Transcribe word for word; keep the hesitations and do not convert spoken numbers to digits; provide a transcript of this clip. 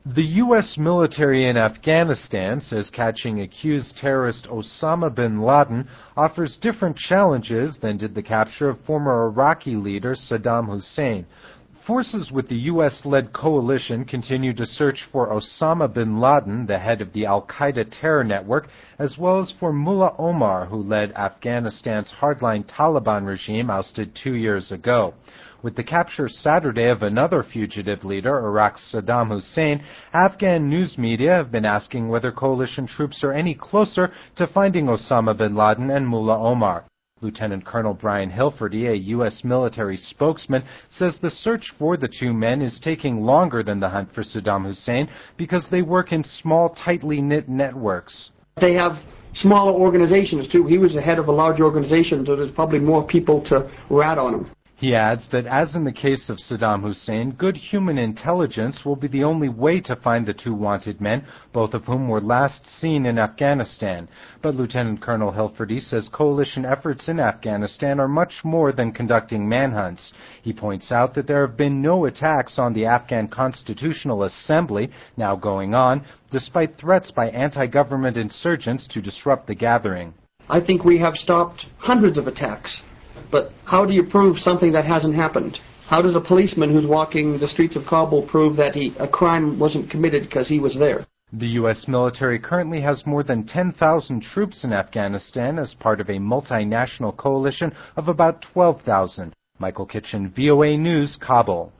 The U S military in Afghanistan says catching accused terrorist Osama bin Laden offers different challenges than did the capture of former Iraqi leader Saddam Hussein. Forces with the U S-led coalition continue to search for Osama bin Laden, the head of the al-Qaeda terror network, as well as for Mullah Omar, who led Afghanistan's hardline Taliban regime ousted two years ago. With the capture Saturday of another fugitive leader, Iraq's Saddam Hussein, Afghan news media have been asking whether coalition troops are any closer to finding Osama bin Laden and Mullah Omar. Lieutenant Colonel Brian Hilferty, a U S military spokesman, says the search for the two men is taking longer than the hunt for Saddam Hussein because they work in small, tightly knit networks. They have smaller organizations, too. He was the head of a large organization, so there's probably more people to rat on him. He adds that, as in the case of Saddam Hussein, good human intelligence will be the only way to find the two wanted men, both of whom were last seen in Afghanistan. But Lieutenant Colonel Hilferty says coalition efforts in Afghanistan are much more than conducting manhunts. He points out that there have been no attacks on the Afghan Constitutional Assembly, now going on, despite threats by anti-government insurgents to disrupt the gathering. I think we have stopped hundreds of attacks. But how do you prove something that hasn't happened? How does a policeman who's walking the streets of Kabul prove that he, a crime wasn't committed because he was there? The U S military currently has more than ten thousand troops in Afghanistan as part of a multinational coalition of about twelve thousand. Michael Kitchen, V O A News, Kabul.